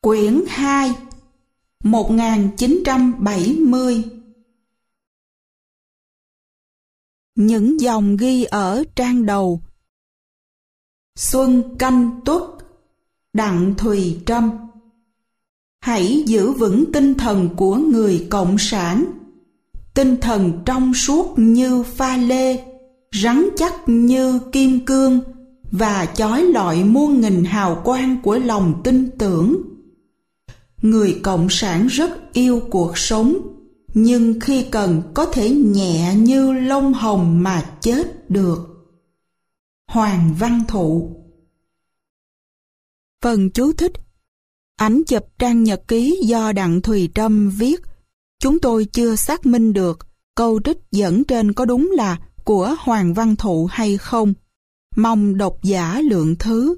Quyển 2, 1970. Những dòng ghi ở trang đầu. Xuân Canh Tuất, Đặng Thùy Trâm. Hãy giữ vững tinh thần của người cộng sản, tinh thần trong suốt như pha lê, rắn chắc như kim cương và chói lọi muôn nghìn hào quang của lòng tin tưởng. Người cộng sản rất yêu cuộc sống, nhưng khi cần có thể nhẹ như lông hồng mà chết được. Hoàng Văn Thụ. Phần chú thích: ảnh chụp trang nhật ký do Đặng Thùy Trâm viết. Chúng tôi chưa xác minh được câu trích dẫn trên có đúng là của Hoàng Văn Thụ hay không. Mong độc giả lượng thứ.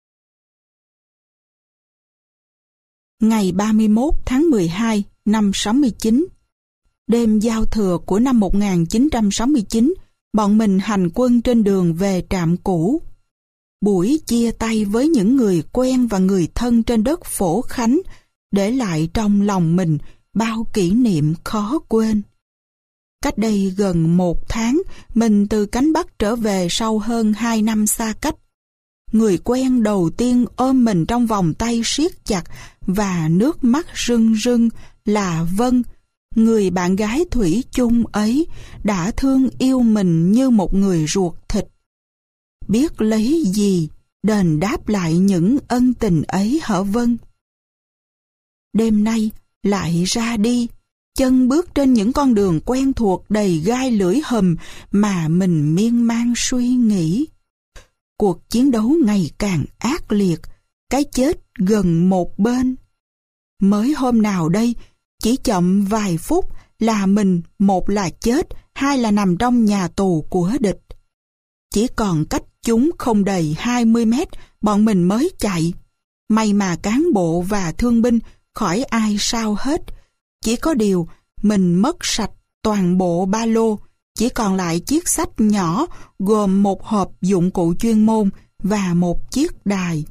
Ngày 31 tháng 12 năm 69, đêm giao thừa của năm 1969, bọn mình hành quân trên đường về trạm cũ. Buổi chia tay với những người quen và người thân trên đất Phổ Khánh để lại trong lòng mình bao kỷ niệm khó quên. Cách đây gần 1 tháng, mình từ cánh Bắc trở về sau hơn 2 năm xa cách. Người quen đầu tiên ôm mình trong vòng tay siết chặt và nước mắt rưng rưng là Vân, người bạn gái thủy chung ấy đã thương yêu mình như một người ruột thịt. Biết lấy gì đền đáp lại những ân tình ấy hả Vân? Đêm nay lại ra đi, chân bước trên những con đường quen thuộc đầy gai lưỡi hùm mà mình miên man suy nghĩ. Cuộc chiến đấu ngày càng ác liệt, cái chết gần một bên. Mới hôm nào đây, chỉ chậm vài phút là mình một là chết, hai là nằm trong nhà tù của địch. Chỉ còn cách chúng không đầy 20 mét, bọn mình mới chạy. May mà cán bộ và thương binh khỏi ai sao hết. Chỉ có điều mình mất sạch toàn bộ ba lô, chỉ còn lại chiếc xách nhỏ gồm một hộp dụng cụ chuyên môn và một chiếc đài.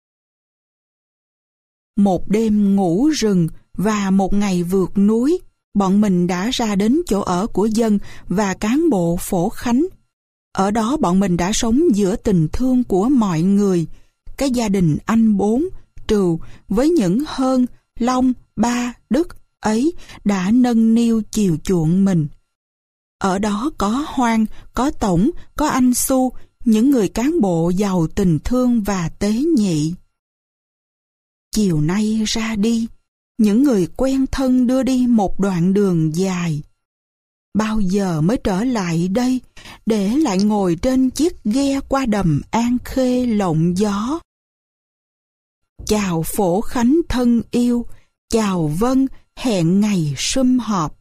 Một đêm ngủ rừng và một ngày vượt núi, bọn mình đã ra đến chỗ ở của dân và cán bộ Phổ Khánh. Ở đó bọn mình đã sống giữa tình thương của mọi người. Cái gia đình anh Bốn, Trừu với những Hơn, Long, Ba, Đức ấy đã nâng niu chiều chuộng mình. Ở đó có Hoan, có Tổng, có anh Xu, những người cán bộ giàu tình thương và tế nhị. Chiều nay ra đi, những người quen thân đưa đi một đoạn đường dài. Bao giờ mới trở lại đây để lại ngồi trên chiếc ghe qua đầm An Khê lộng gió? Chào Phổ Khánh thân yêu, chào Vân, hẹn ngày sum họp.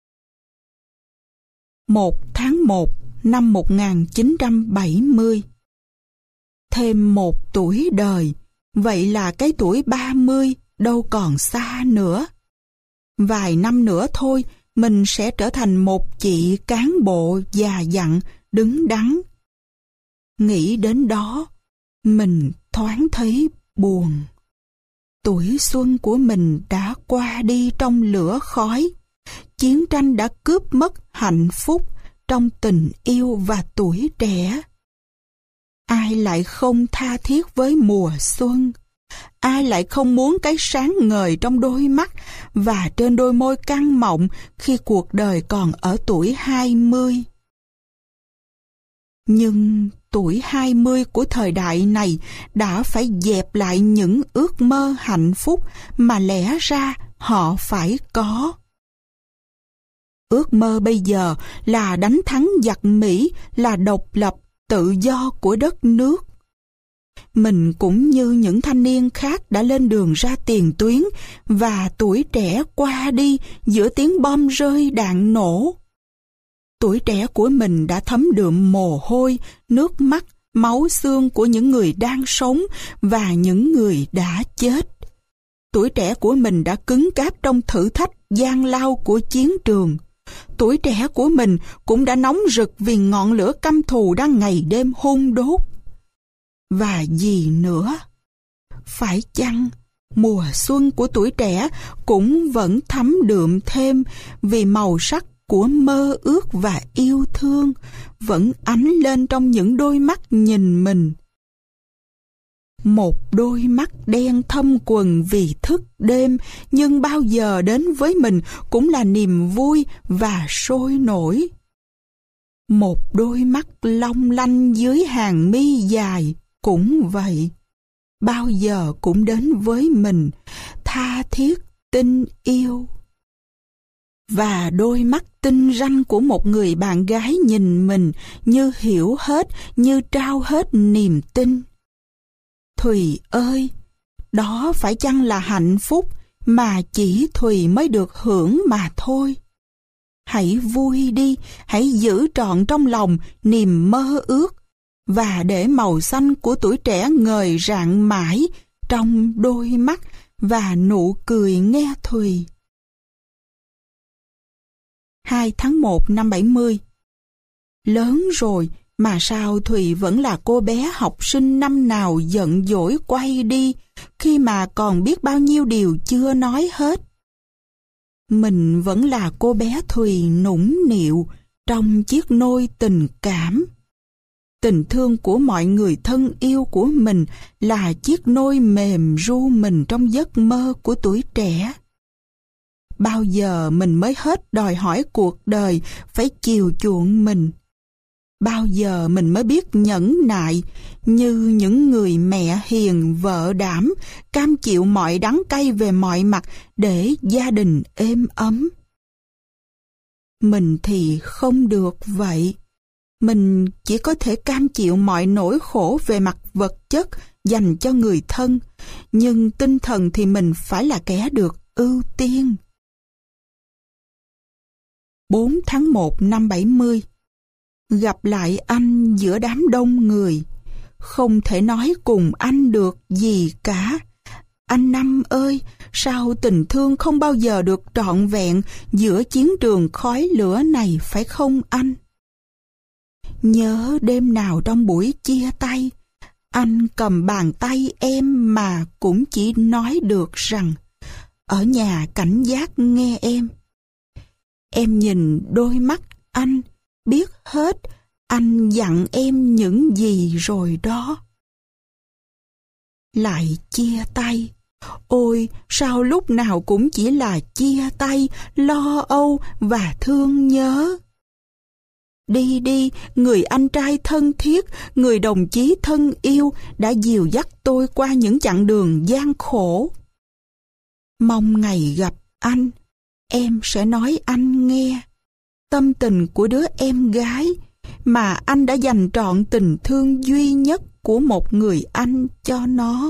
1 tháng 1 năm 1970. Thêm 1 tuổi đời, vậy là cái tuổi 30 đâu còn xa nữa. Vài năm nữa thôi, mình sẽ trở thành một chị cán bộ già dặn, đứng đắn. Nghĩ đến đó, mình thoáng thấy buồn. Tuổi xuân của mình đã qua đi trong lửa khói. Chiến tranh đã cướp mất hạnh phúc trong tình yêu và tuổi trẻ. Ai lại không tha thiết với mùa xuân? Ai lại không muốn cái sáng ngời trong đôi mắt và trên đôi môi căng mọng khi cuộc đời còn ở tuổi 20? Nhưng tuổi 20 của thời đại này đã phải dẹp lại những ước mơ hạnh phúc mà lẽ ra họ phải có. Ước mơ bây giờ là đánh thắng giặc Mỹ, là độc lập, tự do của đất nước. Mình cũng như những thanh niên khác đã lên đường ra tiền tuyến và tuổi trẻ qua đi giữa tiếng bom rơi đạn nổ. Tuổi trẻ của mình đã thấm đượm mồ hôi, nước mắt, máu xương của những người đang sống và những người đã chết. Tuổi trẻ của mình đã cứng cáp trong thử thách gian lao của chiến trường. Tuổi trẻ của mình cũng đã nóng rực vì ngọn lửa căm thù đang ngày đêm hun đốt. Và gì nữa? Phải chăng Mùa xuân của tuổi trẻ cũng vẫn thấm đượm thêm vì màu sắc của mơ ước và yêu thương vẫn ánh lên trong những đôi mắt nhìn mình. Một đôi mắt đen thâm quầng vì thức đêm, nhưng bao giờ đến với mình cũng là niềm vui và sôi nổi. Một đôi mắt long lanh dưới hàng mi dài cũng vậy, bao giờ cũng đến với mình, tha thiết tình yêu. Và đôi mắt tinh ranh của một người bạn gái nhìn mình như hiểu hết, như trao hết niềm tin. Thùy ơi, đó phải chăng là hạnh phúc mà chỉ Thùy mới được hưởng mà thôi? Hãy vui đi, hãy giữ trọn trong lòng niềm mơ ước và để màu xanh của tuổi trẻ ngời rạng mãi trong đôi mắt và nụ cười nghe Thùy. 2 tháng 1 năm 70. Lớn rồi mà sao Thùy vẫn là cô bé học sinh năm nào giận dỗi quay đi khi mà còn biết bao nhiêu điều chưa nói hết. Mình vẫn là cô bé Thùy nũng nịu trong chiếc nôi tình cảm. Tình thương của mọi người thân yêu của mình là chiếc nôi mềm ru mình trong giấc mơ của tuổi trẻ. Bao giờ mình mới hết đòi hỏi cuộc đời phải chiều chuộng mình? Bao giờ mình mới biết nhẫn nại như những người mẹ hiền vợ đảm, cam chịu mọi đắng cay về mọi mặt để gia đình êm ấm? Mình thì không được vậy. Mình chỉ có thể cam chịu mọi nỗi khổ về mặt vật chất dành cho người thân, nhưng tinh thần thì mình phải là kẻ được ưu tiên. 4 tháng 1 năm 70. Gặp lại anh giữa đám đông người. Không thể nói cùng anh được gì cả. Anh Năm ơi, sao tình thương không bao giờ được trọn vẹn giữa chiến trường khói lửa này phải không anh? Nhớ đêm nào trong buổi chia tay, anh cầm bàn tay em mà cũng chỉ nói được rằng ở nhà cảnh giác nghe em. Em nhìn đôi mắt anh, biết hết anh dặn em những gì rồi đó. Lại chia tay. Ôi, sao lúc nào cũng chỉ là chia tay, lo âu và thương nhớ. Đi đi, người anh trai thân thiết, người đồng chí thân yêu đã dìu dắt tôi qua những chặng đường gian khổ. Mong ngày gặp anh, em sẽ nói anh nghe tâm tình của đứa em gái mà anh đã dành trọn tình thương duy nhất của một người anh cho nó.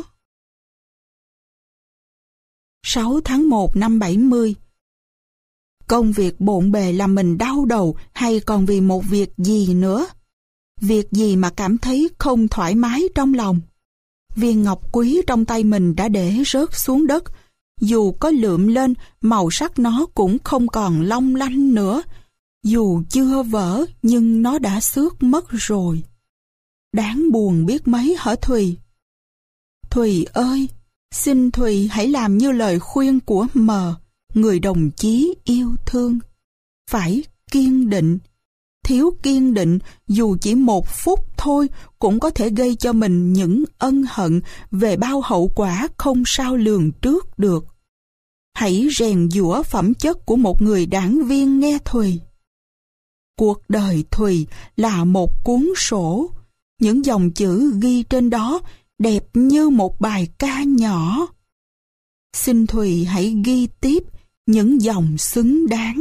6 tháng 1 năm 70. Công việc bộn bề làm mình đau đầu hay còn vì một việc gì nữa? Việc gì mà cảm thấy không thoải mái trong lòng? Viên ngọc quý trong tay mình đã để rớt xuống đất. Dù có lượm lên, màu sắc nó cũng không còn long lanh nữa. Dù chưa vỡ, nhưng nó đã xước mất rồi. Đáng buồn biết mấy hả Thùy? Thùy ơi, xin Thùy hãy làm như lời khuyên của Mờ, người đồng chí yêu thương. Phải kiên định. Thiếu kiên định, dù chỉ 1 phút thôi, cũng có thể gây cho mình những ân hận về bao hậu quả không sao lường trước được. Hãy rèn giũa phẩm chất của một người đảng viên nghe Thùy. Cuộc đời Thùy là một cuốn sổ. Những dòng chữ ghi trên đó đẹp như một bài ca nhỏ. Xin Thùy hãy ghi tiếp những dòng xứng đáng.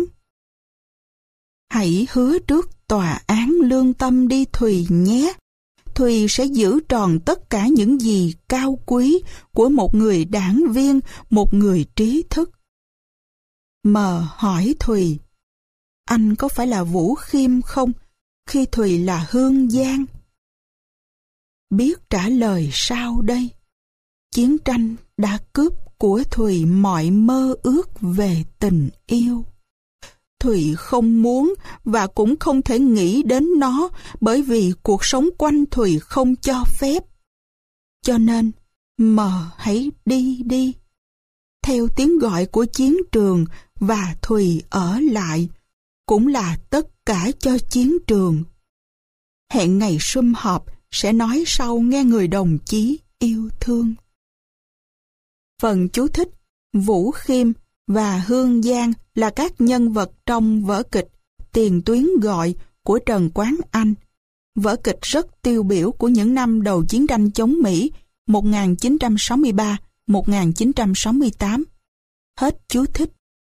Hãy hứa trước tòa án lương tâm đi Thùy nhé. Thùy sẽ giữ tròn tất cả những gì cao quý của một người đảng viên, một người trí thức. Mờ hỏi Thùy, anh có phải là Vũ Khiêm không, khi Thùy là Hương Giang? Biết trả lời sao đây? Chiến tranh đã cướp của Thùy mọi mơ ước về tình yêu. Thùy không muốn và cũng không thể nghĩ đến nó bởi vì cuộc sống quanh Thùy không cho phép. Cho nên, Mờ hãy đi đi. theo tiếng gọi của chiến trường và Thùy ở lại, cũng là tất cả cho chiến trường. Hẹn ngày sum họp sẽ nói sau nghe người đồng chí yêu thương. Phần chú thích: Vũ Khiêm và Hương Giang là các nhân vật trong vở kịch Tiền Tuyến Gọi của Trần Quán Anh, vở kịch rất tiêu biểu của những năm đầu chiến tranh chống Mỹ 1963-1968. Hết chú thích.